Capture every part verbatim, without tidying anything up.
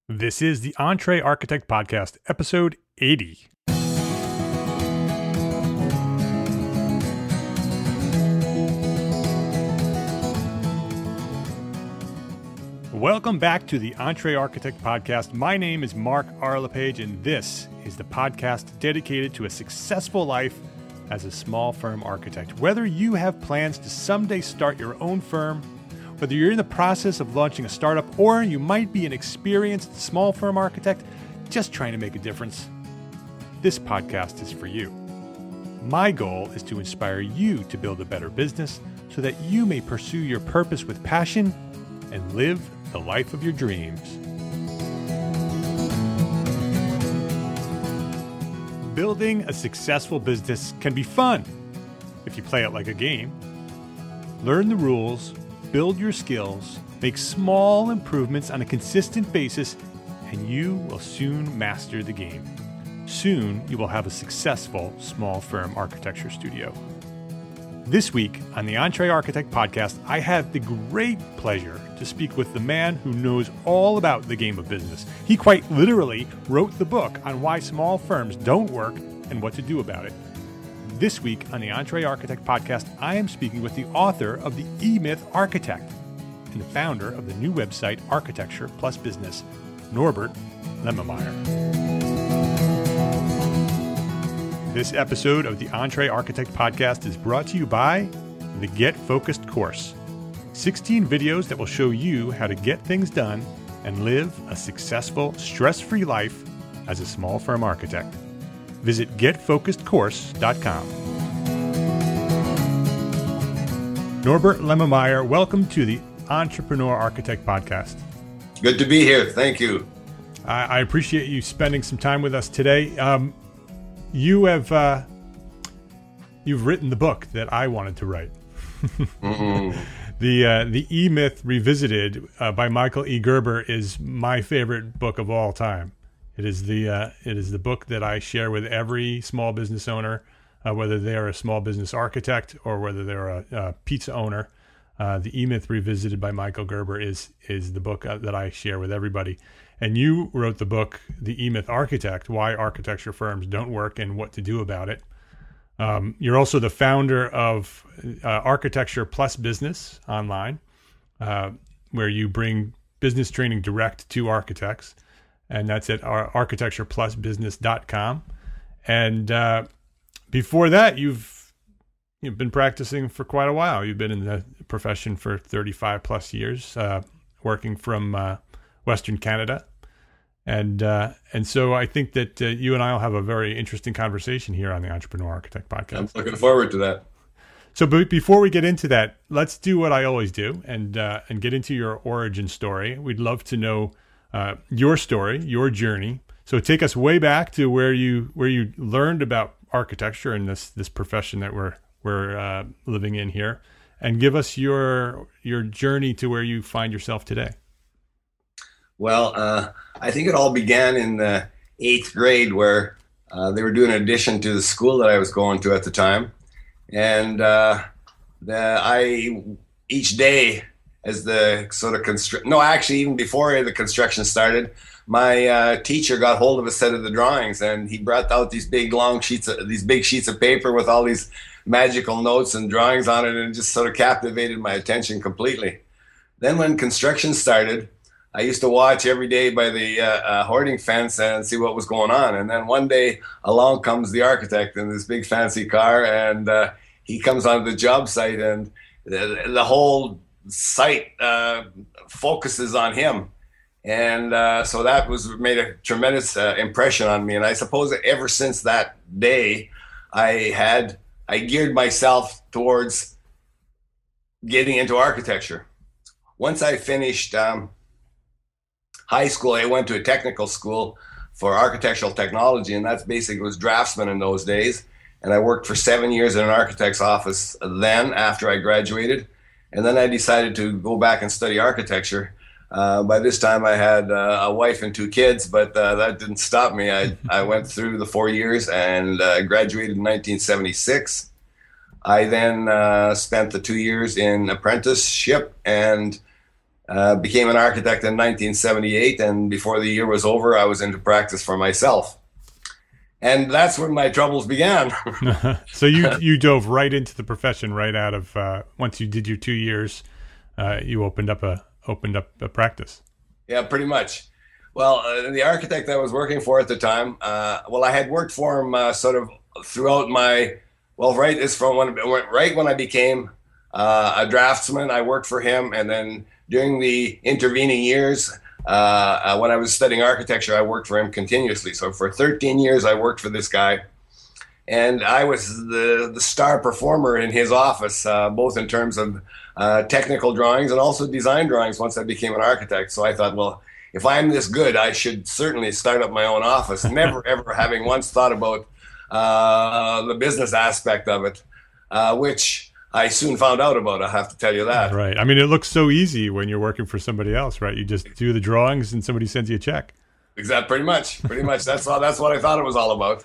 This is the Entre Architect Podcast, episode eighty. Welcome back to the Entre Architect Podcast. My name is Mark R. LePage, and this is the podcast dedicated to a successful life as a small firm architect. Whether you have plans to someday start your own firm, whether you're in the process of launching a startup, or you might be an experienced small firm architect just trying to make a difference, this podcast is for you. My goal is to inspire you to build a better business so that you may pursue your purpose with passion and live the life of your dreams. Building a successful business can be fun if you play it like a game. Learn the rules, build your skills, make small improvements on a consistent basis, and you will soon master the game. Soon, you will have a successful small firm architecture studio. This week on the Entre Architect Podcast, I have the great pleasure to speak with the man who knows all about the game of business. He quite literally wrote the book on why small firms don't work and what to do about it. This week on the Entre Architect Podcast, I am speaking with the author of The E-Myth Architect and the founder of the new website Architecture Plus Business, Norbert Lemmermeyer. This episode of the Entre Architect Podcast is brought to you by the Get Focused course. sixteen videos that will show you how to get things done and live a successful, stress-free life as a small firm architect. Visit get focused course dot com. Norbert Lemmermeyer, welcome to the Entrepreneur Architect Podcast. Good to be here. Thank you. I, I appreciate you spending some time with us today. Um, you have uh, you've written the book that I wanted to write. mm-hmm. The uh, the E-Myth Revisited uh, by Michael E. Gerber is my favorite book of all time. It is the uh, it is the book that I share with every small business owner, uh, whether they are a small business architect or whether they're a, a pizza owner. Uh, the E-Myth Revisited by Michael Gerber is is the book uh, that I share with everybody. And you wrote the book, The E-Myth Architect: Why Architecture Firms Don't Work and What to Do About It. Um, you're also the founder of uh, Architecture Plus Business online, uh, where you bring business training direct to architects. And that's at architecture plus business dot com. And uh, before that, you've you've been practicing for quite a while. You've been in the profession for thirty-five plus years, uh, working from uh, Western Canada. And uh, and so I think that uh, you and I will have a very interesting conversation here on the Entrepreneur Architect Podcast. I'm looking forward to that. So but before we get into that, let's do what I always do and uh, and get into your origin story. We'd love to know Uh, your story, your journey. So take us way back to where you where you learned about architecture and this this profession that we're we're uh, living in here, and give us your your journey to where you find yourself today. Well, uh, I think it all began in the eighth grade, where uh, they were doing an addition to the school that I was going to at the time, and uh, the, I each day. As the sort of construct, no, actually, even before the construction started, my uh, teacher got hold of a set of the drawings, and he brought out these big, long sheets, of, these big sheets of paper with all these magical notes and drawings on it, and it just sort of captivated my attention completely. Then, when construction started, I used to watch every day by the uh, uh, hoarding fence and see what was going on. And then one day, along comes the architect in this big fancy car, and uh, he comes onto the job site, and the, the whole site uh, focuses on him, and uh, so that was made a tremendous uh, impression on me. And I suppose that ever since that day, I had I geared myself towards getting into architecture. Once I finished um, high school, I went to a technical school for architectural technology, and that's basically was draftsman in those days. And I worked for seven years in an architect's office then after I graduated. And then I decided to go back and study architecture. Uh, by this time, I had uh, a wife and two kids, but uh, that didn't stop me. I, I went through the four years and uh, graduated in nineteen seventy-six. I then uh, spent the two years in apprenticeship and uh, became an architect in nineteen seventy-eight, and before the year was over, I was into practice for myself. And that's when my troubles began. So you you dove right into the profession right out of uh, once you did your two years, uh, you opened up a opened up a practice. Yeah, pretty much. Well, uh, the architect I was working for at the time, uh, well, I had worked for him uh, sort of throughout my, well, right is from when right when I became uh, a draftsman, I worked for him, and then during the intervening years. Uh, uh, when I was studying architecture, I worked for him continuously. So for thirteen years, I worked for this guy, and I was the the star performer in his office, uh, both in terms of uh, technical drawings and also design drawings. Once I became an architect, so I thought, well, if I'm this good, I should certainly start up my own office. Never ever having once thought about uh, the business aspect of it, uh, which I soon found out about, I have to tell you that. Right. I mean, it looks so easy when you're working for somebody else, right? You just do the drawings and somebody sends you a check. Exactly. Pretty much. Pretty much. That's all. That's what I thought it was all about.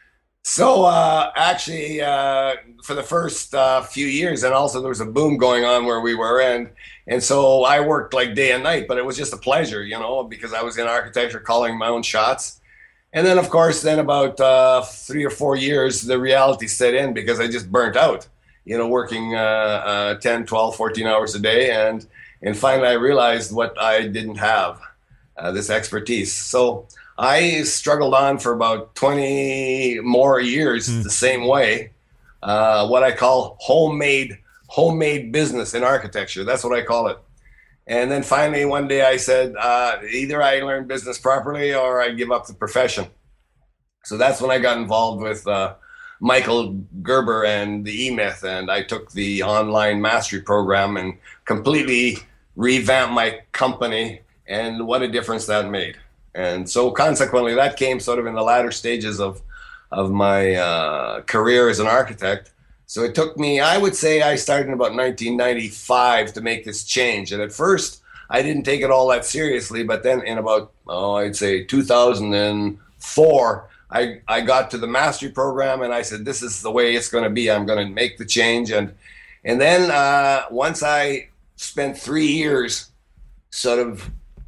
So uh, actually, uh, for the first uh, few years, and also there was a boom going on where we were, and and so I worked like day and night, but it was just a pleasure, you know, because I was in architecture, calling my own shots. And then, of course, then about uh, three or four years, the reality set in because I just burnt out. You know, working uh, uh, ten, twelve, fourteen hours a day. And, and finally, I realized what I didn't have, uh, this expertise. So I struggled on for about twenty more years mm. the same way, uh, what I call homemade, homemade business in architecture. That's what I call it. And then finally, one day I said, uh, either I learn business properly or I give up the profession. So that's when I got involved with uh, Michael Gerber and the E-Myth, and I took the online mastery program and completely revamped my company, and what a difference that made. And so consequently, that came sort of in the latter stages of, of my uh, career as an architect. So it took me, I would say I started in about nineteen ninety-five to make this change. And at first, I didn't take it all that seriously, but then in about, oh, I'd say two thousand four, I, I got to the mastery program and I said, this is the way it's going to be. I'm going to make the change. And and then uh, once I spent three years sort of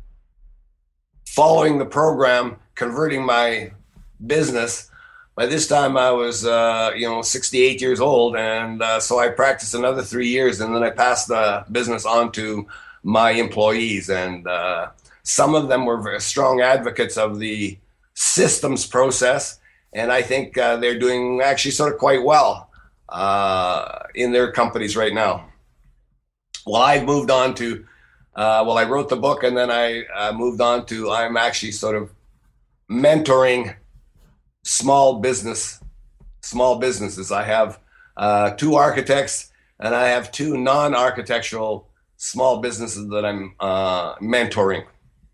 following the program, converting my business, by this time I was, uh, you know, sixty-eight years old. And uh, so I practiced another three years and then I passed the business on to my employees. And uh, some of them were very strong advocates of the systems process, and I think uh, they're doing actually sort of quite well uh, in their companies right now. Well, I've moved on to, uh, well, I wrote the book, and then I uh, moved on to, I'm actually sort of mentoring small business, small businesses. I have uh, two architects, and I have two non-architectural small businesses that I'm uh, mentoring.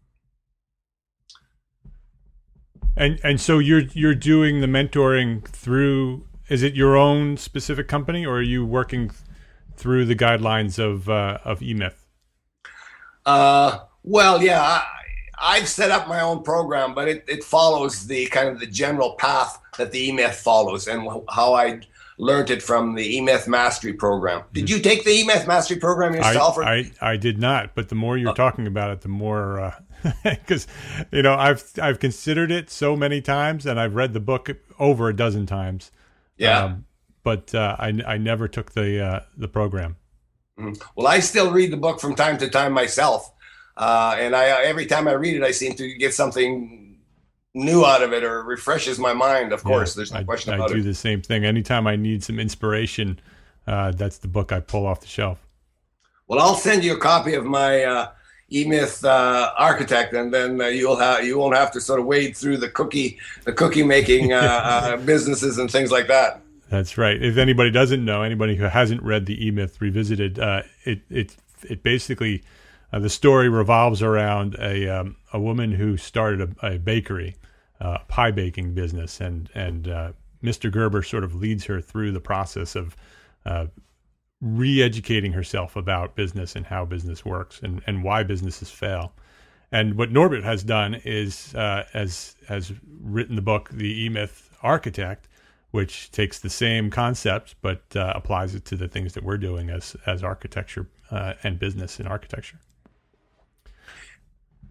And and so you're you're doing the mentoring through, is it your own specific company, or are you working through the guidelines of uh, of E-Myth? Uh, well, yeah, I, I've set up my own program, but it, it follows the kind of the general path that the E-Myth follows, and how I learned it from the E-Myth Mastery Program. Did you take the E-Myth Mastery Program yourself? I, or? I, I did not, but the more you're oh. talking about it, the more, because, uh, you know, I've I've considered it so many times, and I've read the book over a dozen times. Yeah. Um, but uh, I, I never took the uh, the program. Mm. Well, I still read the book from time to time myself. Uh, and I every time I read it, I seem to get something new out of it, or refreshes my mind. Of course, yeah, there's no I, question I about it. I do the same thing. Anytime I need some inspiration, uh, that's the book I pull off the shelf. Well, I'll send you a copy of my uh, E-Myth uh, Architect, and then uh, you'll have you won't have to sort of wade through the cookie the cookie making uh, uh, businesses and things like that. That's right. If anybody doesn't know, anybody who hasn't read the E-Myth Revisited, uh, it it it basically uh, the story revolves around a um, a woman who started a, a bakery, uh, pie baking business, and and uh, Mister Gerber sort of leads her through the process of uh, re-educating herself about business and how business works and, and why businesses fail. And what Norbert has done is uh, has has written the book, The E-Myth Architect, which takes the same concepts but uh, applies it to the things that we're doing as as architecture uh, and business in architecture.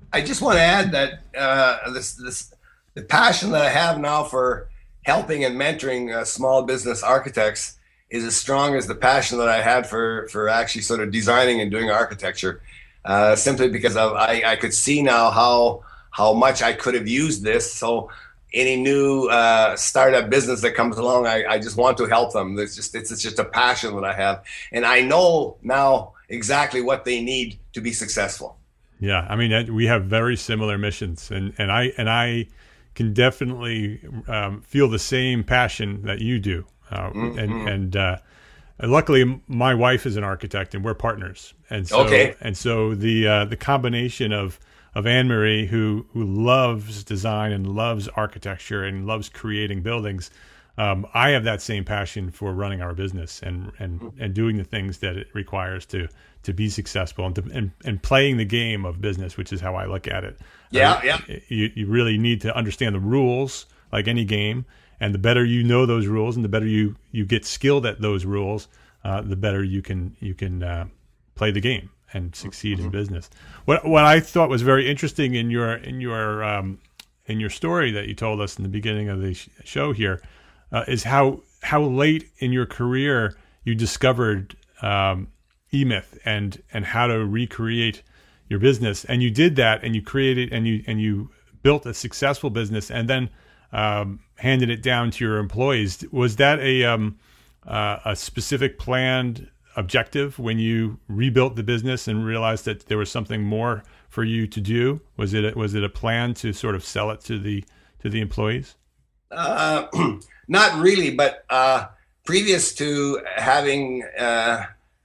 I just want to add that uh, this this the passion that I have now for helping and mentoring uh, small business architects is as strong as the passion that I had for for actually sort of designing and doing architecture. Uh, simply because of, I I could see now how how much I could have used this. So any new uh, startup business that comes along, I, I just want to help them. It's just it's, it's just a passion that I have, and I know now exactly what they need to be successful. Yeah, I mean, we have very similar missions, and, and I and I can definitely um, feel the same passion that you do. Uh, mm-hmm. And and uh, luckily, my wife is an architect, and we're partners. And so okay. and so the uh, the combination of of Anne Marie, who who loves design and loves architecture and loves creating buildings. Um, I have that same passion for running our business and, and, and doing the things that it requires to to be successful and, to, and and playing the game of business, which is how I look at it. Yeah, uh, yeah. You you really need to understand the rules, like any game, and the better you know those rules, and the better you, you get skilled at those rules, uh, the better you can you can uh, play the game and succeed mm-hmm. in business. What what I thought was very interesting in your in your um, in your story that you told us in the beginning of the sh- show here. Uh, is how how late in your career you discovered um, eMyth and and how to recreate your business, and you did that, and you created and you and you built a successful business, and then um, handed it down to your employees. Was that a um, uh, a specific planned objective when you rebuilt the business and realized that there was something more for you to do? Was it a, was it a plan to sort of sell it to the to the employees? Uh, not really, but uh, previous to having uh,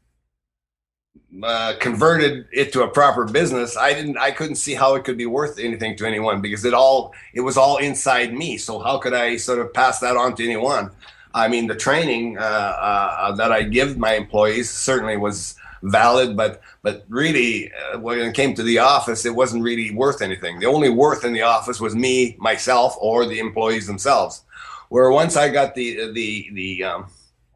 uh, converted it to a proper business, I didn't, I couldn't see how it could be worth anything to anyone because it all, it was all inside me. So how could I sort of pass that on to anyone? I mean, the training uh, uh, that I give my employees certainly was valid, but but really, uh, when it came to the office, it wasn't really worth anything. The only worth in the office was me, myself, or the employees themselves. Where once I got the the the um,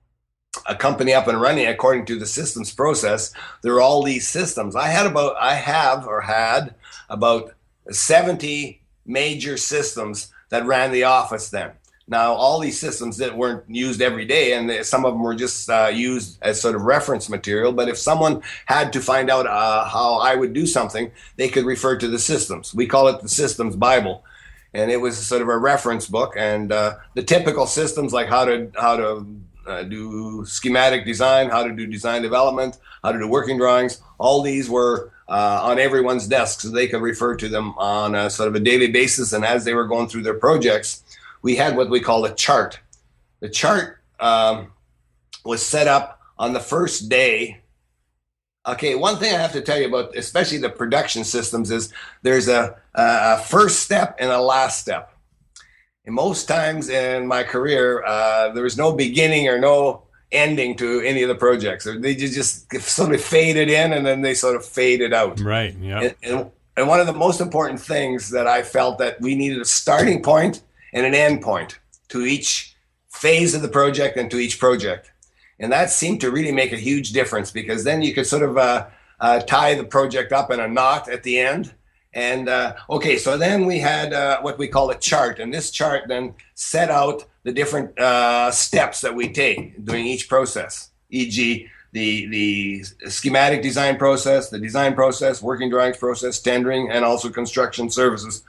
a company up and running according to the systems process, there were all these systems. I had about I have or had about seventy major systems that ran the office then. Now, all these systems that weren't used every day, and they, some of them were just uh, used as sort of reference material. But if someone had to find out uh, how I would do something, they could refer to the systems. We call it the Systems Bible, and it was sort of a reference book. And uh, the typical systems, like how to how to uh, do schematic design, how to do design development, how to do working drawings, all these were uh, on everyone's desk, so they could refer to them on a sort of a daily basis. And as they were going through their projects, we had what we call a chart. The chart um, was set up on the first day. Okay, one thing I have to tell you about, especially the production systems, is there's a, a first step and a last step. And most times in my career, uh, there was no beginning or no ending to any of the projects. They just sort of faded in and then they sort of faded out. Right, yeah. And, and, and one of the most important things that I felt that we needed a starting point and an end point to each phase of the project and to each project. And that seemed to really make a huge difference because then you could sort of uh, uh, tie the project up in a knot at the end. And uh, okay, so then we had uh, what we call a chart. And this chart then set out the different uh, steps that we take during each process, for example, the, the schematic design process, the design process, working drawings process, tendering, and also construction services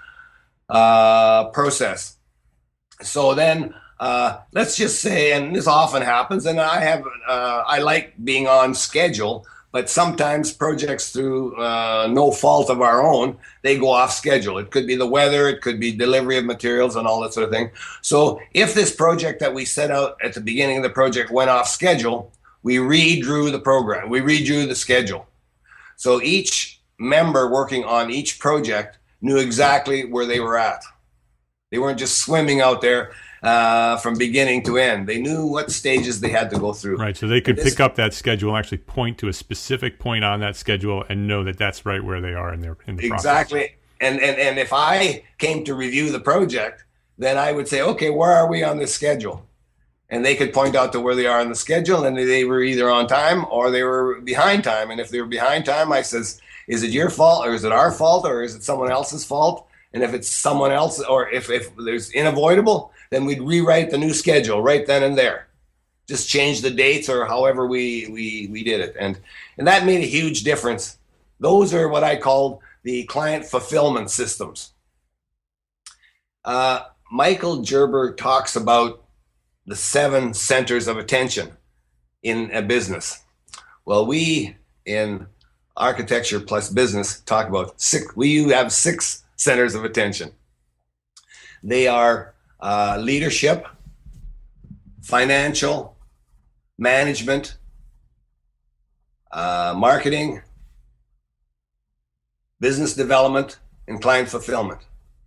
uh, process. So then, uh, let's just say, and this often happens, and I have, uh, I like being on schedule, but sometimes projects through uh, no fault of our own, they go off schedule. It could be the weather, it could be delivery of materials and all that sort of thing. So if this project that we set out at the beginning of the project went off schedule, we redrew the program, we redrew the schedule. So each member working on each project knew exactly where they were at. They weren't just swimming out there uh, from beginning to end. They knew what stages they had to go through. Right, so they could this, pick up that schedule and actually point to a specific point on that schedule and know that that's right where they are in their in the process. Exactly. And, and and if I came to review the project, then I would say, okay, where are we on this schedule? And they could point out to where they are on the schedule, and they were either on time or they were behind time. And if they were behind time, I says, is it your fault, or is it our fault, or is it someone else's fault? And if it's someone else, or if, if there's unavoidable, then we'd rewrite the new schedule right then and there. Just change the dates or however we, we, we did it. And, and that made a huge difference. Those are what I called the client fulfillment systems. Uh, Michael Gerber talks about the seven centers of attention in a business. Well, we in Architecture Plus Business talk about six. We have six centers of attention. They are uh, leadership, financial, management, uh, marketing, business development, and client fulfillment.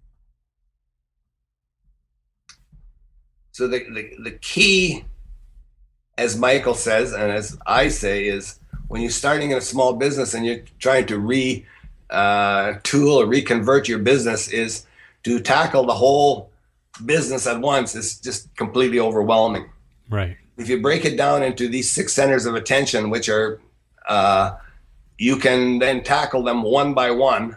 So the, the, the key, as Michael says, and as I say, is when you're starting in a small business and you're trying to re uh, tool or reconvert your business, is to tackle the whole business at once is just completely overwhelming. Right. If you break it down into these six centers of attention, which are, uh, you can then tackle them one by one.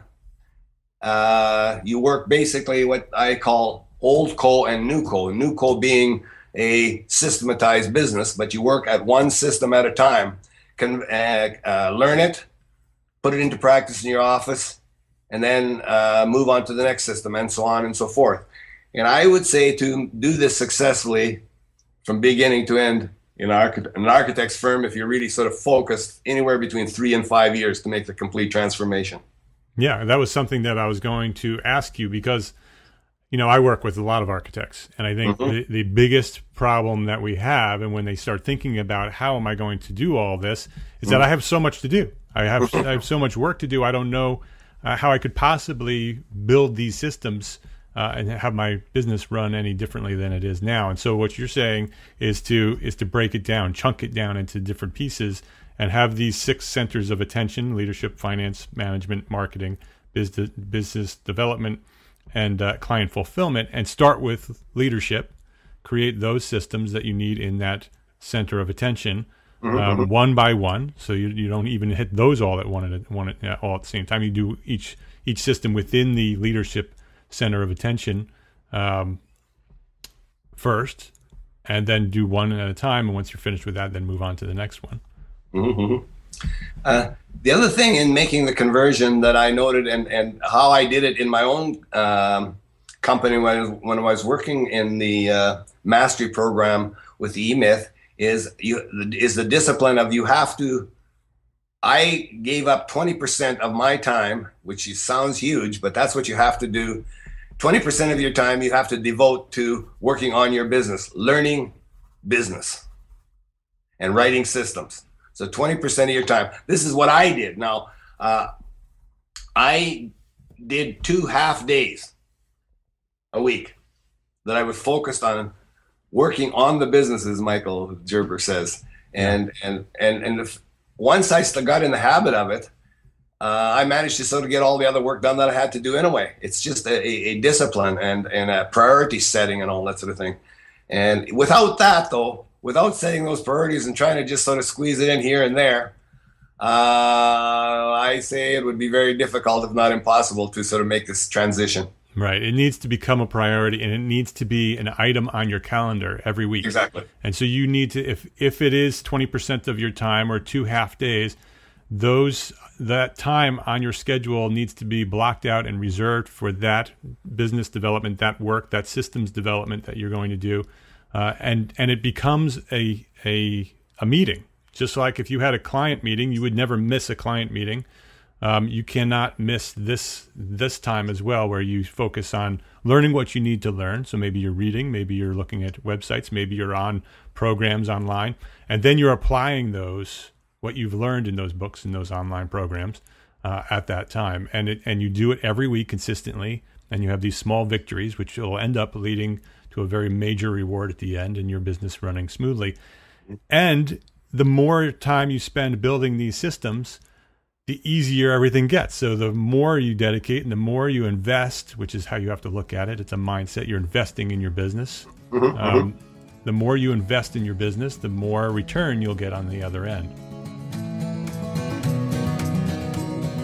Uh, you work basically what I call old co and new co. New co being a systematized business, but you work at one system at a time. Can uh, uh, learn it, put it into practice in your office, and then uh, move on to the next system, and so on and so forth. And I would say to do this successfully from beginning to end in an architect's firm, if you're really sort of focused, anywhere between three and five years to make the complete transformation. Yeah, that was something that I was going to ask you because, you know, I work with a lot of architects, and I think mm-hmm. the, the biggest problem that we have, and when they start thinking about how am I going to do all this, is mm-hmm. that I have so much to do. I have I have so much work to do. I don't know uh, how I could possibly build these systems uh, and have my business run any differently than it is now. And so what you're saying is to is to break it down, chunk it down into different pieces, and have these six centers of attention: leadership, finance, management, marketing, business business development, and uh, client fulfillment, and start with leadership, create those systems that you need in that center of attention, mm-hmm. um, one by one, so you you don't even hit those all at one at one at, all at the same time. You do each each system within the leadership center of attention um, first, and then do one at a time. And once you're finished with that, then move on to the next one. Mm-hmm. Uh, the other thing in making the conversion that I noted, and, and how I did it in my own um, company when I, was, when I was working in the uh, mastery program with E-Myth, is you is the discipline of you have to. I gave up twenty percent of my time, which sounds huge, but that's what you have to do. twenty percent of your time you have to devote to working on your business, learning business, and writing systems. So twenty percent of your time. This is what I did. Now, uh, I did two half days a week that I was focused on working on the business, as Michael Gerber says. And and and and if, once I got in the habit of it, uh, I managed to sort of get all the other work done that I had to do anyway. It's just a, a discipline and, and a priority setting and all that sort of thing. And without that, though, without setting those priorities and trying to just sort of squeeze it in here and there, uh, I say it would be very difficult, if not impossible, to sort of make this transition. Right. It needs to become a priority, and it needs to be an item on your calendar every week. Exactly. And so you need to, if if it is twenty percent of your time or two half days, those that time on your schedule needs to be blocked out and reserved for that business development, that work, that systems development that you're going to do. Uh, and and it becomes a a a meeting. Just like if you had a client meeting, you would never miss a client meeting. Um, you cannot miss this this time as well, where you focus on learning what you need to learn. So maybe you're reading, maybe you're looking at websites, maybe you're on programs online, and then you're applying those what you've learned in those books and those online programs uh, at that time. And it, and you do it every week consistently, and you have these small victories, which will end up leading to a very major reward at the end and your business running smoothly. And the more time you spend building these systems, the easier everything gets. So the more you dedicate and the more you invest, which is how you have to look at it, it's a mindset. You're investing in your business. Mm-hmm, um, mm-hmm. The more you invest in your business, the more return you'll get on the other end.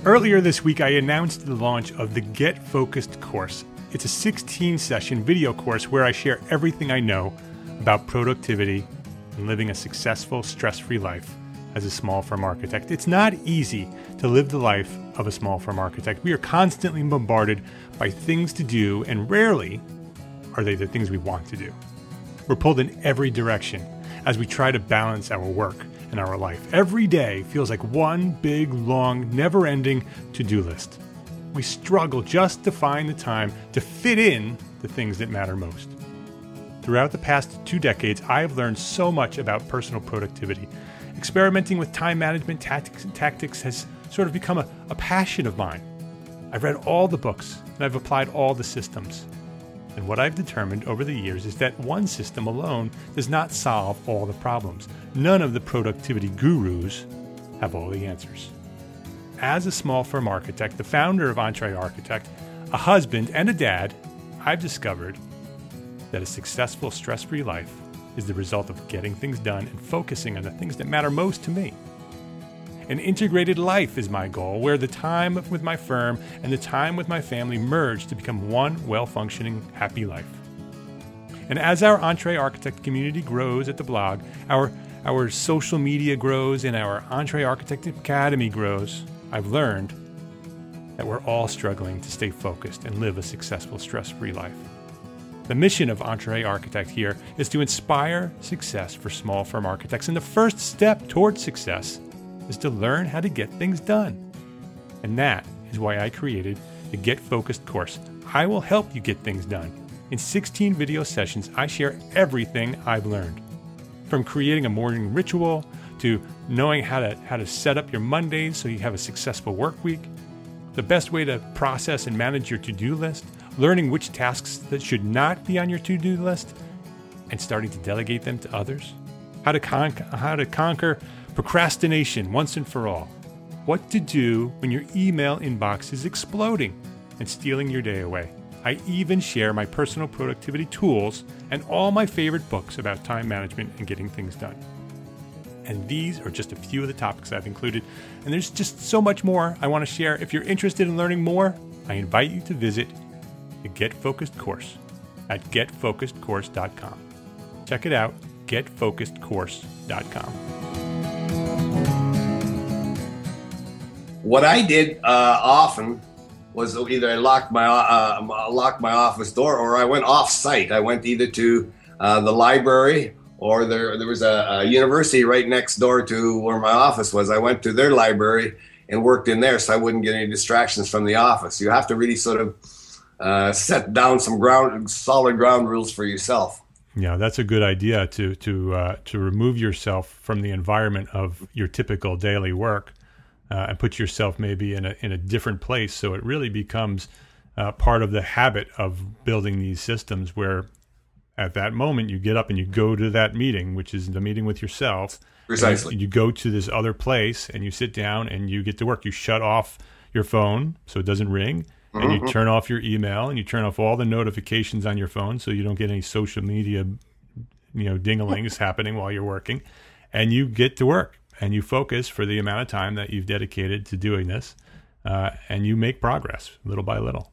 Earlier this week, I announced the launch of the Get Focused course. It's a sixteen session video course where I share everything I know about productivity and living a successful, stress-free life as a small firm architect. It's not easy to live the life of a small firm architect. We are constantly bombarded by things to do, and rarely are they the things we want to do. We're pulled in every direction as we try to balance our work and our life. Every day feels like one big, long, never-ending to-do list. We struggle just to find the time to fit in the things that matter most. Throughout the past two decades, I have learned so much about personal productivity. Experimenting with time management tactics and tactics has sort of become a, a passion of mine. I've read all the books and I've applied all the systems. And what I've determined over the years is that one system alone does not solve all the problems. None of the productivity gurus have all the answers. As a small firm architect, the founder of EntreArchitect, a husband and a dad, I've discovered that a successful, stress-free life is the result of getting things done and focusing on the things that matter most to me. An integrated life is my goal, where the time with my firm and the time with my family merge to become one well-functioning, happy life. And as our EntreArchitect community grows at the blog, our, our social media grows, and our EntreArchitect Academy grows, I've learned that we're all struggling to stay focused and live a successful, stress-free life. The mission of EntreArchitect here is to inspire success for small firm architects, and the first step towards success is to learn how to get things done. And that is why I created the Get Focused course. I will help you get things done. In sixteen video sessions, I share everything I've learned. From creating a morning ritual to knowing how to how to set up your Mondays so you have a successful work week, the best way to process and manage your to-do list, learning which tasks that should not be on your to-do list, and starting to delegate them to others, how to con- how to conquer procrastination once and for all, what to do when your email inbox is exploding and stealing your day away. I even share my personal productivity tools and all my favorite books about time management and getting things done. And these are just a few of the topics I've included, and there's just so much more I want to share. If you're interested in learning more, I invite you to visit the Get Focused course at get focused course dot com. Check it out, get focused course dot com. What I did uh, often was either I locked my uh, locked my office door, or I went off site. I went either to uh, the library, or there there was a, a university right next door to where my office was. I went to their library and worked in there, so I wouldn't get any distractions from the office. You have to really sort of uh, set down some ground, solid ground rules for yourself. Yeah, that's a good idea to to uh, to remove yourself from the environment of your typical daily work. Uh, and put yourself maybe in a in a different place, so it really becomes uh, part of the habit of building these systems where at that moment you get up and you go to that meeting, which is the meeting with yourself. Precisely. You, you go to this other place and you sit down and you get to work. You shut off your phone so it doesn't ring, and mm-hmm. you turn off your email and you turn off all the notifications on your phone so you don't get any social media, you know, ding-a-lings happening while you're working, and you get to work. And you focus for the amount of time that you've dedicated to doing this, uh, and you make progress little by little.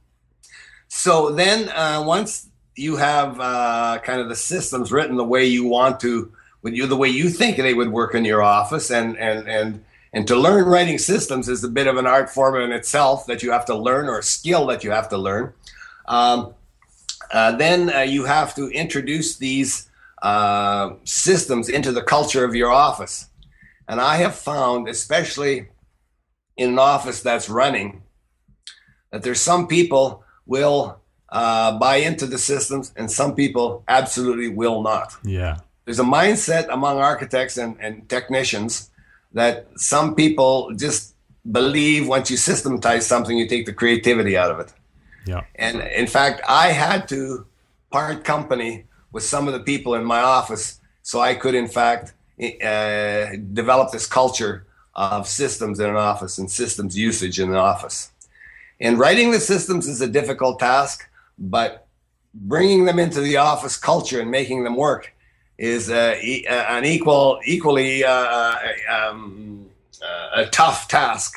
So then uh, once you have uh, kind of the systems written the way you want to, with you, the way you think they would work in your office, and, and, and, and to learn writing systems is a bit of an art form in itself that you have to learn, or a skill that you have to learn. Um, uh, then uh, you have to introduce these uh, systems into the culture of your office. And I have found, especially in an office that's running, that there's some people will uh, buy into the systems and some people absolutely will not. Yeah. There's a mindset among architects and, and technicians that some people just believe once you systematize something, you take the creativity out of it. Yeah. And in fact, I had to part company with some of the people in my office so I could, in fact, Uh, develop this culture of systems in an office and systems usage in an office. And writing the systems is a difficult task, but bringing them into the office culture and making them work is uh, e- an equal, equally uh, um, uh, a tough task.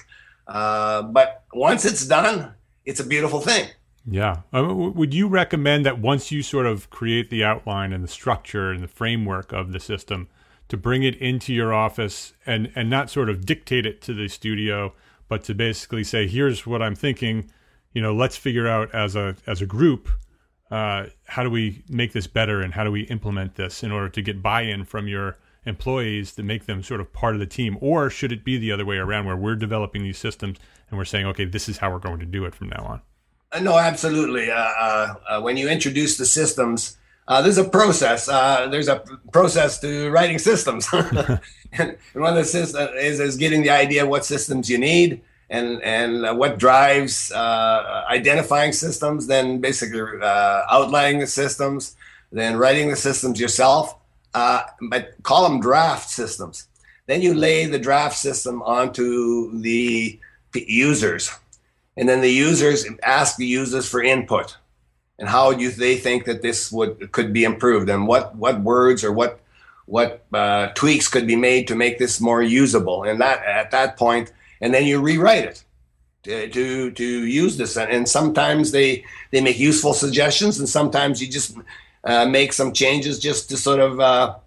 Uh, but once it's done, it's a beautiful thing. Yeah. Uh, w- would you recommend that once you sort of create the outline and the structure and the framework of the system, to bring it into your office and, and not sort of dictate it to the studio, but to basically say, here's what I'm thinking, you know, let's figure out as a as a group, uh, how do we make this better and how do we implement this in order to get buy-in from your employees to make them sort of part of the team? Or should it be the other way around where we're developing these systems and we're saying, okay, this is how we're going to do it from now on? Uh, no, absolutely. Uh, uh, uh, when you introduce the systems, uh, there's a process. Uh, there's a process to writing systems. and, and one of the systems is, is getting the idea of what systems you need and, and uh, what drives uh, identifying systems, then basically uh, outlining the systems, then writing the systems yourself. Uh, but call them draft systems. Then you lay the draft system onto the users. And then the users ask the users for input and how do they think that this would could be improved and what, what words or what what uh, tweaks could be made to make this more usable. And that at that point, and then you rewrite it to to, to use this. And sometimes they they make useful suggestions, and sometimes you just uh, make some changes just to sort of uh,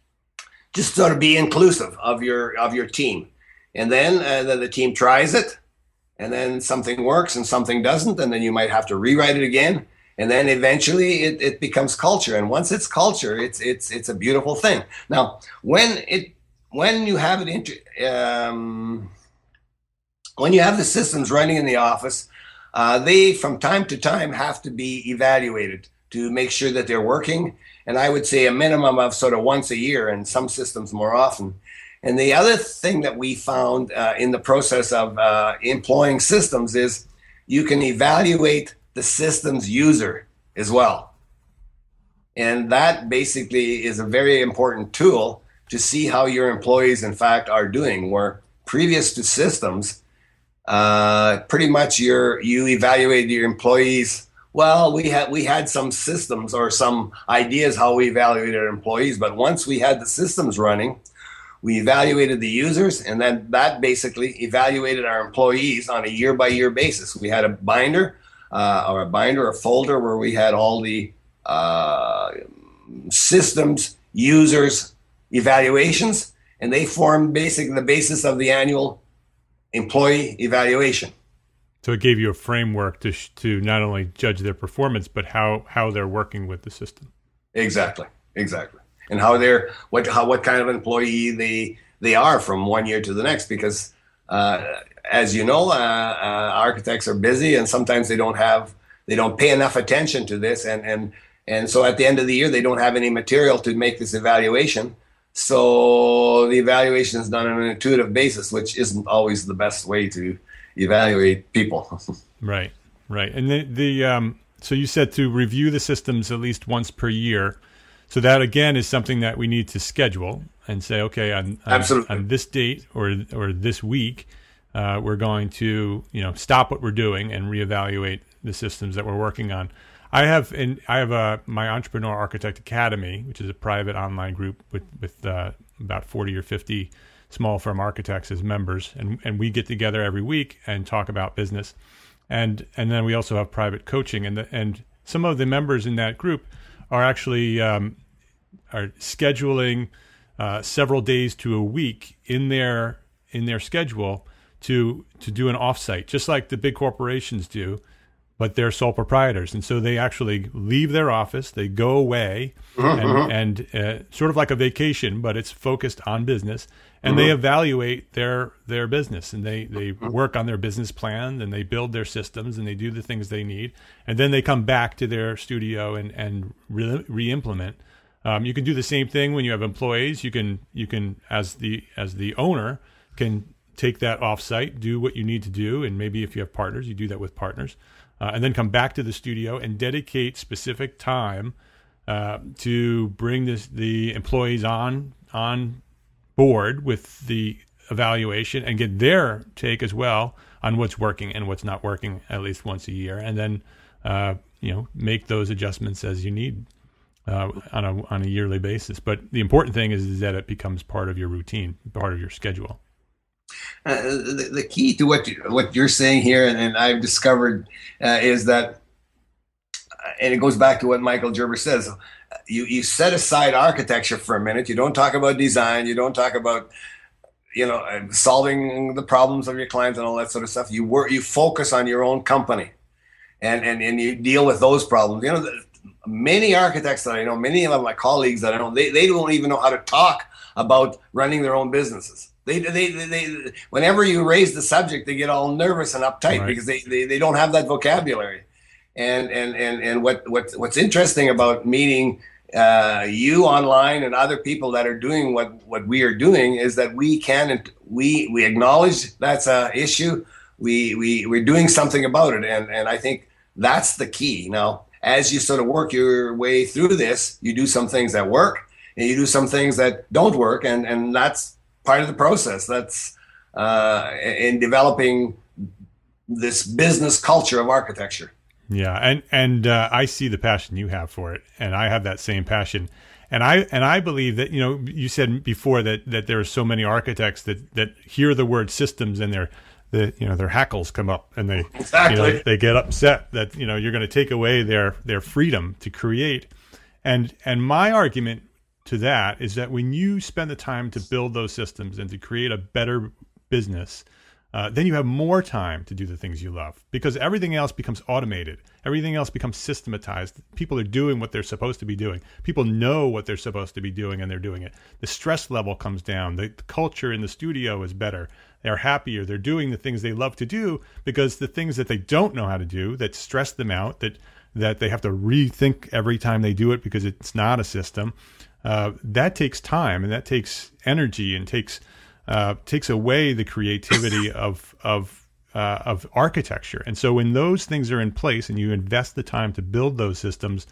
just sort of be inclusive of your of your team. And then uh, the, the team tries it. And then something works and something doesn't, and then you might have to rewrite it again. And then eventually it, it becomes culture. And once it's culture, it's it's it's a beautiful thing. Now, when it when you have it into um, when you have the systems running in the office, uh, they from time to time have to be evaluated to make sure that they're working. And I would say a minimum of sort of once a year, and some systems more often. And the other thing that we found uh, in the process of uh, employing systems is you can evaluate the system's user as well. And that basically is a very important tool to see how your employees, in fact, are doing, where previous to systems, uh, pretty much your, you evaluated your employees. Well, we had we had some systems or some ideas how we evaluated our employees, but once we had the systems running, we evaluated the users, and then that basically evaluated our employees on a year-by-year basis. We had a binder, uh, or a binder, a folder where we had all the uh, systems, users, evaluations, and they formed basically the basis of the annual employee evaluation. So it gave you a framework to sh- to not only judge their performance, but how, how they're working with the system. Exactly, exactly. And how they're what how what kind of employee they they are from one year to the next, because uh, as you know, uh, uh, architects are busy, and sometimes they don't have they don't pay enough attention to this, and and and so at the end of the year they don't have any material to make this evaluation. So the evaluation is done on an intuitive basis, which isn't always the best way to evaluate people. Right, right, and the the um, so you said to review the systems at least once per year. So that, again, is something that we need to schedule and say, okay, on, on, on this date or or this week, uh, we're going to, you know, stop what we're doing and reevaluate the systems that we're working on. I have in I have a my Entrepreneur Architect Academy, which is a private online group with with uh, about forty or fifty small firm architects as members, and and we get together every week and talk about business, and and then we also have private coaching, and the, and some of the members in that group are actually um, are scheduling uh, several days to a week in their in their schedule to to do an offsite, just like the big corporations do, but they're sole proprietors, and so they actually leave their office, they go away, mm-hmm. and, and uh, sort of like a vacation, but it's focused on business, and mm-hmm. they evaluate their their business, and they they mm-hmm. work on their business plan, and they build their systems, and they do the things they need, and then they come back to their studio and and re- re-implement. Um, you can do the same thing when you have employees. You can you can as the as the owner can take that offsite, do what you need to do, and maybe if you have partners, you do that with partners, uh, and then come back to the studio and dedicate specific time uh, to bring this the employees on on board with the evaluation and get their take as well on what's working and what's not working at least once a year, and then uh, you know make those adjustments as you need. Uh, on a on a yearly basis, but the important thing is, is that it becomes part of your routine, part of your schedule. Uh, the, the key to what you, what you're saying here, and, and I've discovered, uh, is that, and it goes back to what Michael Gerber says. You you set aside architecture for a minute. You don't talk about design. You don't talk about, you know, solving the problems of your clients and all that sort of stuff. You work. You focus on your own company, and and and you deal with those problems. You know, the, many architects that I know, many of my colleagues that I know, they, they don't even know how to talk about running their own businesses. They, they, they, they, whenever you raise the subject, they get all nervous and uptight, right, because they, they, they don't have that vocabulary. And, and, and, and what, what, what's interesting about meeting uh, you online and other people that are doing what, what we are doing is that we can, we, we acknowledge that's an issue. We, we, we're doing something about it. And, and I think that's the key. Now, as you sort of work your way through this, you do some things that work and you do some things that don't work. And, and that's part of the process. That's uh, in developing this business culture of architecture. Yeah, and and uh, I see the passion you have for it, and I have that same passion, and I and I believe that, you know, you said before that that there are so many architects that that hear the word systems and their the you know their hackles come up and they exactly. you know, they get upset that, you know, you're going to take away their their freedom to create, and and my argument to that is that when you spend the time to build those systems and to create a better business, uh, then you have more time to do the things you love, because everything else becomes automated. Everything else becomes systematized. People are doing what they're supposed to be doing. People know what they're supposed to be doing, and they're doing it. The stress level comes down. The, the culture in the studio is better. They're happier. They're doing the things they love to do, because the things that they don't know how to do, that stress them out, that that they have to rethink every time they do it because it's not a system, Uh, that takes time, and that takes energy, and takes uh, takes away the creativity of of uh, of architecture. And so when those things are in place, and you invest the time to build those systems,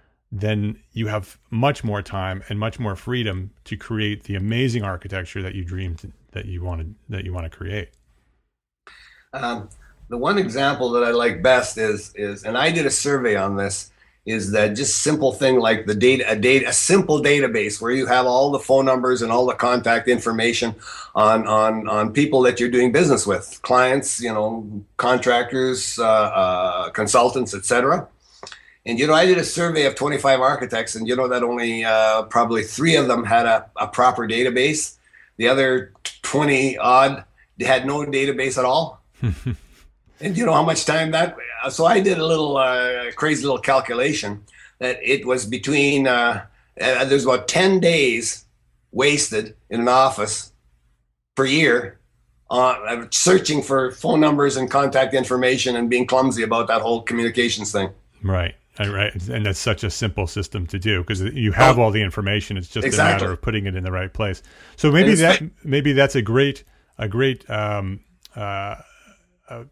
then you have much more time and much more freedom to create the amazing architecture that you dreamed that you wanted that you want to create. Um, the one example that I like best is is, and I did a survey on this, is that just simple thing like the data, a data, a simple database where you have all the phone numbers and all the contact information on on on people that you're doing business with, clients, you know, contractors, uh, uh, consultants, et cetera. And you know, I did a survey of twenty-five architects, and you know that only uh, probably three of them had a, a proper database. The other twenty odd had no database at all. And you know how much time that, so I did a little uh, crazy little calculation that it was between, uh, uh, there's about ten days wasted in an office per year on uh, searching for phone numbers and contact information and being clumsy about that whole communications thing. Right. Right. And that's such a simple system to do, because you have oh, all the information. It's just exactly. a matter of putting it in the right place. So maybe that, maybe that's a great, a great, um, uh, uh,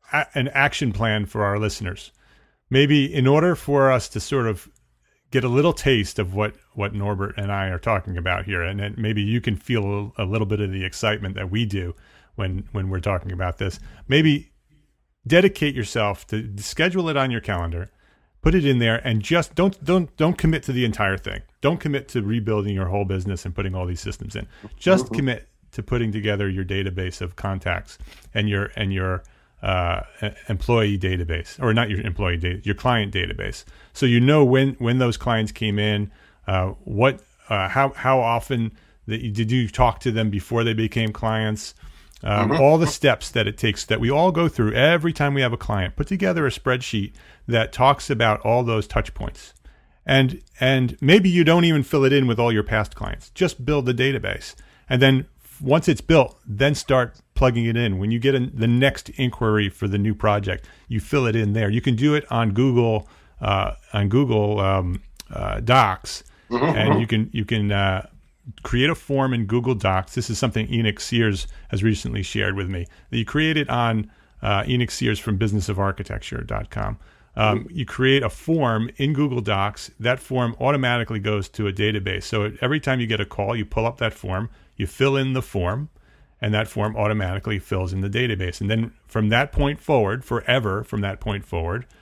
an action plan for our listeners. Maybe in order for us to sort of get a little taste of what, what Norbert and I are talking about here, and then maybe you can feel a little bit of the excitement that we do when, when we're talking about this. Maybe dedicate yourself to schedule it on your calendar, put it in there, and just don't, don't, don't commit to the entire thing. Don't commit to rebuilding your whole business and putting all these systems in. Just mm-hmm. commit to putting together your database of contacts and your, and your, uh, employee database, or not your employee data, your client database. So you know when, when those clients came in, uh, what, uh, how, how often that you, did you talk to them before they became clients? Um, mm-hmm. All the steps that it takes that we all go through every time we have a client. Put together a spreadsheet that talks about all those touch points. And, and maybe you don't even fill it in with all your past clients. Just build the database. And then once it's built, then start plugging it in. When you get in the next inquiry for the new project, you fill it in there. You can do it on Google, uh, on Google um, uh, Docs, mm-hmm. and you can you can uh, create a form in Google Docs. This is something Enoch Sears has recently shared with me. You create it on uh, Enoch Sears from business of architecture dot com. Um, you create a form in Google Docs. That form automatically goes to a database. So every time you get a call, you pull up that form, you fill in the form, and that form automatically fills in the database. And then from that point forward, forever from that point forward,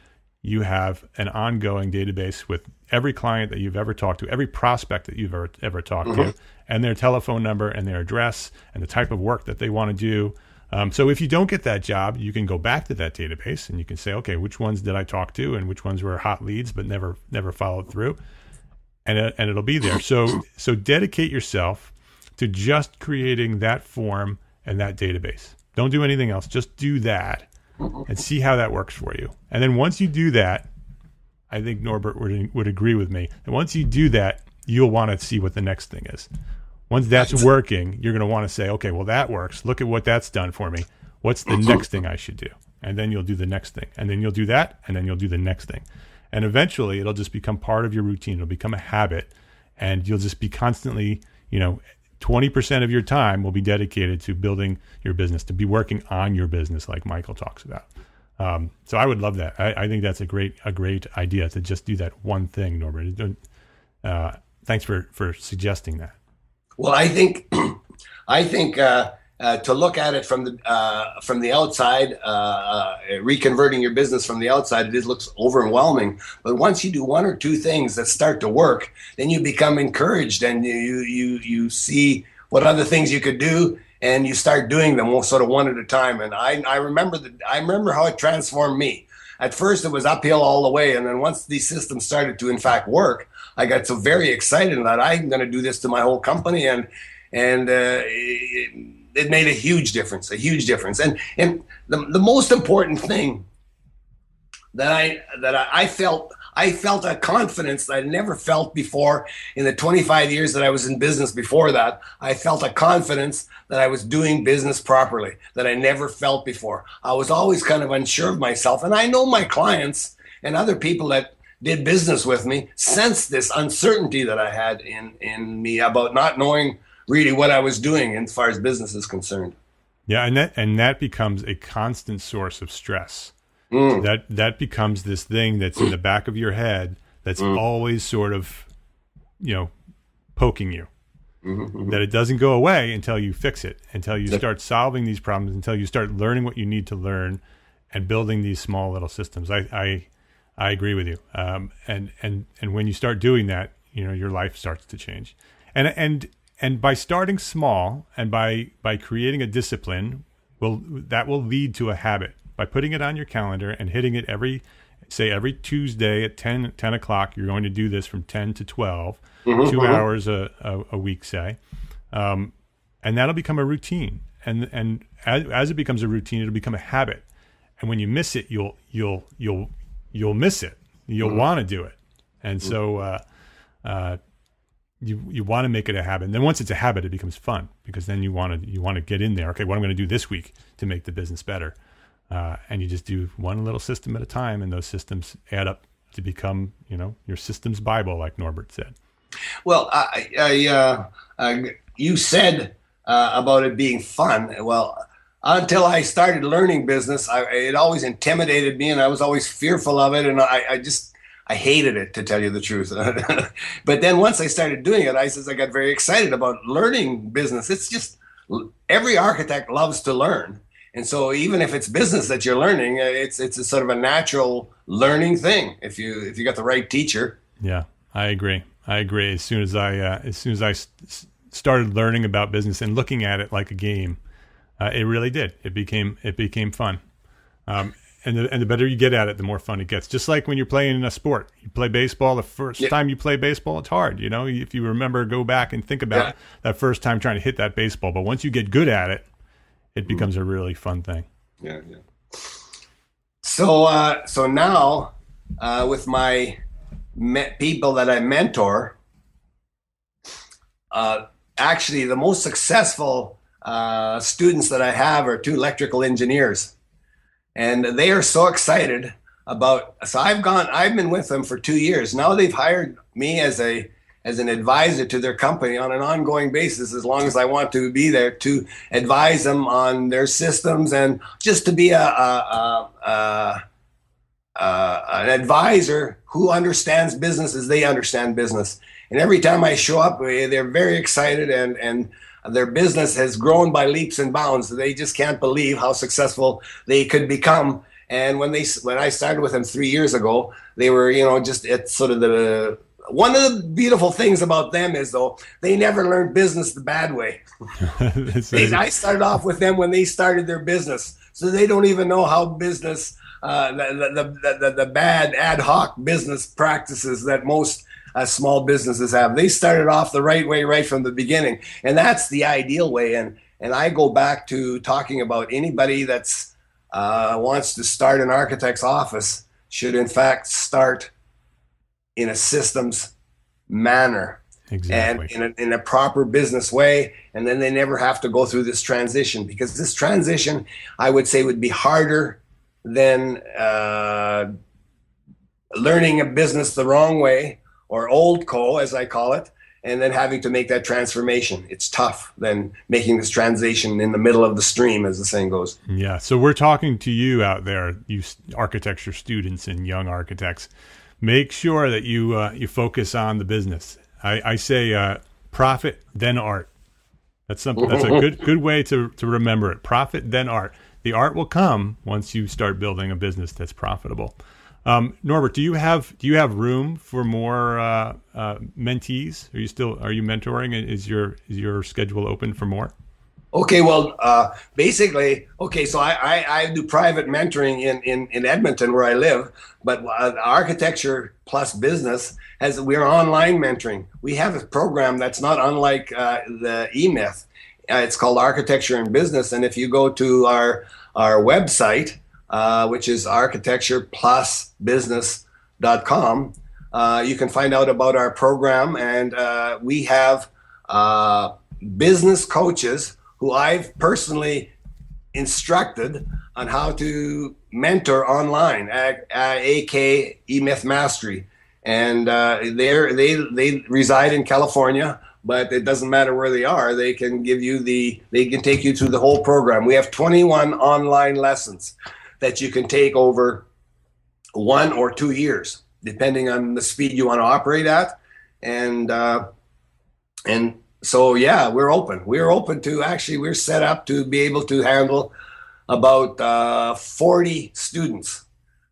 you have an ongoing database with every client that you've ever talked to, every prospect that you've ever ever talked mm-hmm. to, and their telephone number and their address and the type of work that they want to do. Um, so if you don't get that job, you can go back to that database and you can say, okay, which ones did I talk to and which ones were hot leads but never never followed through, and it, and it'll be there. So so dedicate yourself to just creating that form and that database. Don't do anything else. Just do that and see how that works for you. And then once you do that, I think Norbert would would agree with me. And once you do that, you'll want to see what the next thing is. Once that's working, you're going to want to say, okay, well, that works. Look at what that's done for me. What's the next thing I should do? And then you'll do the next thing. And then you'll do that. And then you'll do the next thing. And eventually it'll just become part of your routine. It'll become a habit. And you'll just be constantly, you know, twenty percent of your time will be dedicated to building your business, to be working on your business like Michael talks about. Um, so I would love that. I, I think that's a great a great idea to just do that one thing, Norbert. Uh, thanks for, for suggesting that. Well, I think, I think uh, uh, to look at it from the uh, from the outside, uh, uh, reconverting your business from the outside, it looks overwhelming. But once you do one or two things that start to work, then you become encouraged, and you you you see what other things you could do, and you start doing them sort of one at a time. And I I remember that I remember how it transformed me. At first, it was uphill all the way, and then once these systems started to, in fact, work, I got so very excited that I'm going to do this to my whole company, and and uh, it, it made a huge difference, a huge difference. And and the the most important thing that I that I felt I felt a confidence that I never felt before in the twenty-five years that I was in business. Before that, I felt a confidence that I was doing business properly that I never felt before. I was always kind of unsure of myself, and I know my clients and other people that did business with me sensed this uncertainty that I had in, in me about not knowing really what I was doing as far as business is concerned. Yeah, and that and that becomes a constant source of stress. Mm. That that becomes this thing that's in the back of your head that's mm. always sort of, you know, poking you. Mm-hmm. That it doesn't go away until you fix it, until you start solving these problems, until you start learning what you need to learn and building these small little systems. I I, I agree with you. Um, and, and, and when you start doing that, you know, your life starts to change. And and and by starting small and by by creating a discipline, will that will lead to a habit. By putting it on your calendar and hitting it every, say every Tuesday at ten, ten o'clock, you're going to do this from ten to twelve, mm-hmm, two mm-hmm. hours a, a, a week, say. Um, and that'll become a routine. And and as, as it becomes a routine, it'll become a habit. And when you miss it, you'll you'll you'll you'll miss it. You'll mm-hmm. want to do it. And mm-hmm. so uh, uh, you you want to make it a habit. And then once it's a habit, it becomes fun because then you want to you want to get in there. Okay, what I'm going to do this week to make the business better. Uh, and you just do one little system at a time, and those systems add up to become, you know, your systems Bible, like Norbert said. Well, I, I, uh, uh, you said uh, about it being fun. Well, until I started learning business, I, it always intimidated me, and I was always fearful of it, and I, I just I hated it, to tell you the truth. But then once I started doing it, I says I got very excited about learning business. It's just every architect loves to learn. And so even if it's business that you're learning, it's it's a sort of a natural learning thing if you if you got the right teacher. Yeah, I agree. I agree. As soon as I uh, as soon as I s- started learning about business and looking at it like a game, uh, it really did. It became it became fun. Um, and the and the better you get at it, the more fun it gets. Just like when you're playing a sport, you play baseball. The first yeah. time you play baseball, it's hard. You know, if you remember, go back and think about yeah. that first time trying to hit that baseball. But once you get good at it, it becomes a really fun thing. Yeah, yeah. So, uh, so now, uh, with my me- people that I mentor, uh, actually the most successful uh, students that I have are two electrical engineers, and they are so excited about. So I've gone, I've been with them for two years now. They've hired me as a as an advisor to their company on an ongoing basis, as long as I want to be there to advise them on their systems and just to be a, a, a, a, a an advisor who understands business as they understand business. And every time I show up, they're very excited, and, and their business has grown by leaps and bounds. They just can't believe how successful they could become. And when they when I started with them three years ago, they were, you know, just it's sort of the one of the beautiful things about them is though they never learned business the bad way. they, I started off with them when they started their business, so they don't even know how business uh, the, the, the the the bad ad hoc business practices that most uh, small businesses have. They started off the right way right from the beginning, and that's the ideal way. And and I go back to talking about anybody that's Uh, wants to start an architect's office should in fact start in a systems manner. Exactly. And in a, in a proper business way, and then they never have to go through this transition, because this transition, I would say, would be harder than uh, learning a business the wrong way, or old co, as I call it, and then having to make that transformation. It's tough than making this transition in the middle of the stream, as the saying goes. Yeah. So we're talking to you out there, you architecture students and young architects. Make sure that you uh, you focus on the business. I, I say uh, profit, then art. That's something. That's a good good way to to remember it. Profit, then art. The art will come once you start building a business that's profitable. Um, Norbert, do you have do you have room for more uh, uh, mentees? Are you still are you mentoring? Is your is your schedule open for more? Okay, well, uh, basically, okay, so I, I, I do private mentoring in, in, in Edmonton where I live, but uh, Architecture Plus Business has we're online mentoring. We have a program that's not unlike uh, the E-Myth. Uh, it's called Architecture and Business, and if you go to our our website, Uh, which is architecture plus business dot com. Uh, you can find out about our program, and uh, we have uh, business coaches who I've personally instructed on how to mentor online, aka E-Myth Mastery. And uh, they're, they they reside in California, but it doesn't matter where they are. They can give you the they can take you through the whole program. We have twenty-one online lessons that you can take over one or two years, depending on the speed you want to operate at. And uh, and so, yeah, we're open. We're open to, actually, we're set up to be able to handle about uh, forty students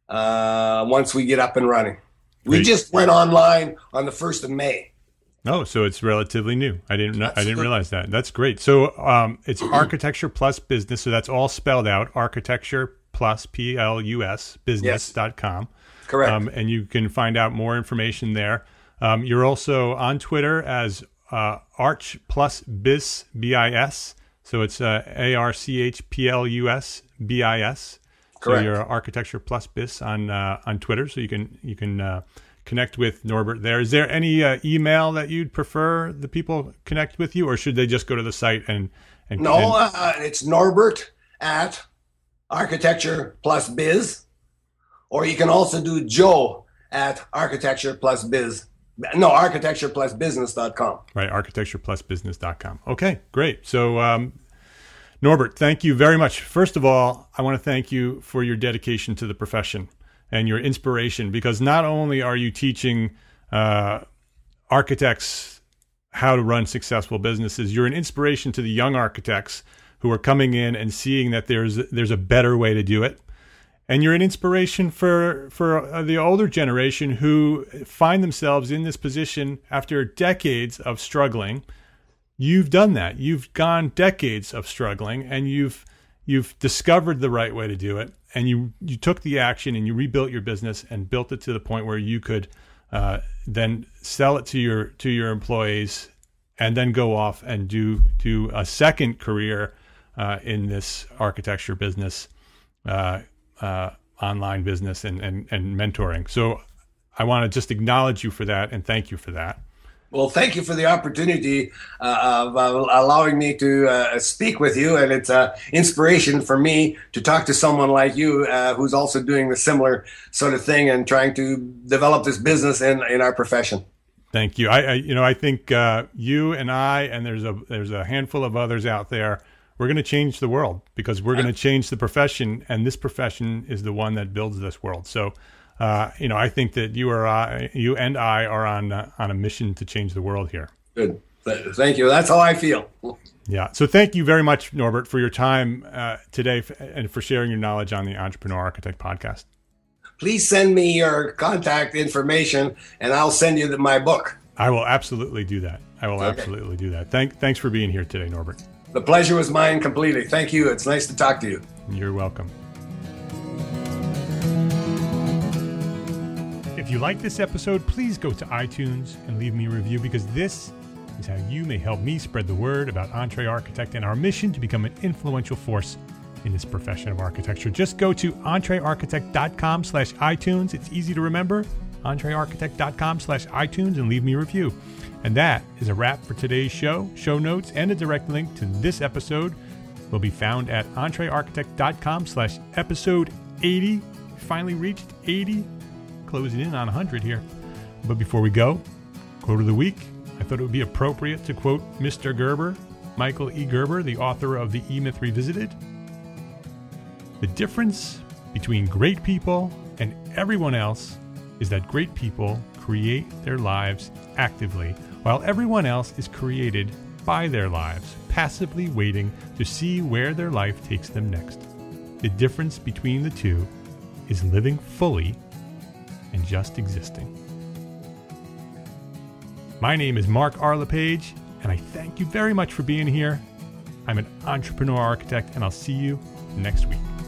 uh, once we get up and running. We Great. just went online on the first of May. Oh, so it's relatively new. I didn't know, I didn't realize that. That's great. So um, it's Architecture Plus Business. So that's all spelled out. Architecture Plus, P L U S, business dot com. Yes. Correct. Um, and you can find out more information there. Um, you're also on Twitter as uh, Arch Plus Biz, B I S. So it's uh, A R C H P L U S B I S. Correct. So you're Architecture Plus Biz on uh, on Twitter. So you can you can uh, connect with Norbert there. Is there any uh, email that you'd prefer the people connect with you, or should they just go to the site and, and No, and, uh, it's Norbert at Architecture Plus Biz, or you can also do Joe at Architecture Plus Biz. No, architecture plus business dot com. Right, architecture plus business dot com. Okay, great. So, um, Norbert, thank you very much. First of all, I want to thank you for your dedication to the profession and your inspiration, because not only are you teaching uh, architects how to run successful businesses, you're an inspiration to the young architects who are coming in and seeing that there's there's a better way to do it. And you're an inspiration for for the older generation who find themselves in this position after decades of struggling. You've done that. You've gone decades of struggling, and you've you've discovered the right way to do it. And you you took the action, and you rebuilt your business and built it to the point where you could uh, then sell it to your to your employees, and then go off and do do a second career Uh, in this architecture business, uh, uh, online business, and, and, and mentoring. So I want to just acknowledge you for that and thank you for that. Well, thank you for the opportunity uh, of uh, allowing me to uh, speak with you. And it's an uh, inspiration for me to talk to someone like you uh, who's also doing the similar sort of thing and trying to develop this business in, in our profession. Thank you. I, I you know, I think uh, you and I, and there's a there's a handful of others out there, we're going to change the world, because we're going to change the profession, and this profession is the one that builds this world. So, uh, you know, I think that you are, uh, you and I are on uh, on a mission to change the world here. Good. Thank you. That's how I feel. Yeah. So thank you very much, Norbert, for your time uh, today f- and for sharing your knowledge on the Entrepreneur Architect podcast. Please send me your contact information and I'll send you the, my book. I will absolutely do that. I will Okay. absolutely do that. Thank, thanks for being here today, Norbert. The pleasure was mine completely. Thank you. It's nice to talk to you. You're welcome. If you like this episode, please go to iTunes and leave me a review, because this is how you may help me spread the word about EntreArchitect and our mission to become an influential force in this profession of architecture. Just go to entrearchitect.com slash iTunes. It's easy to remember, entrearchitect.com slash iTunes, and leave me a review. And that is a wrap for today's show. Show notes and a direct link to this episode will be found at entrearchitect.com slash episode eighty. Finally reached eighty, closing in on one hundred here. But before we go, quote of the week. I thought it would be appropriate to quote Mister Gerber, Michael E. Gerber, the author of The E-Myth Revisited. The difference between great people and everyone else is that great people create their lives actively, while everyone else is created by their lives, passively waiting to see where their life takes them next. The difference between the two is living fully and just existing. My name is Mark R. LePage, and I thank you very much for being here. I'm an entrepreneur architect, and I'll see you next week.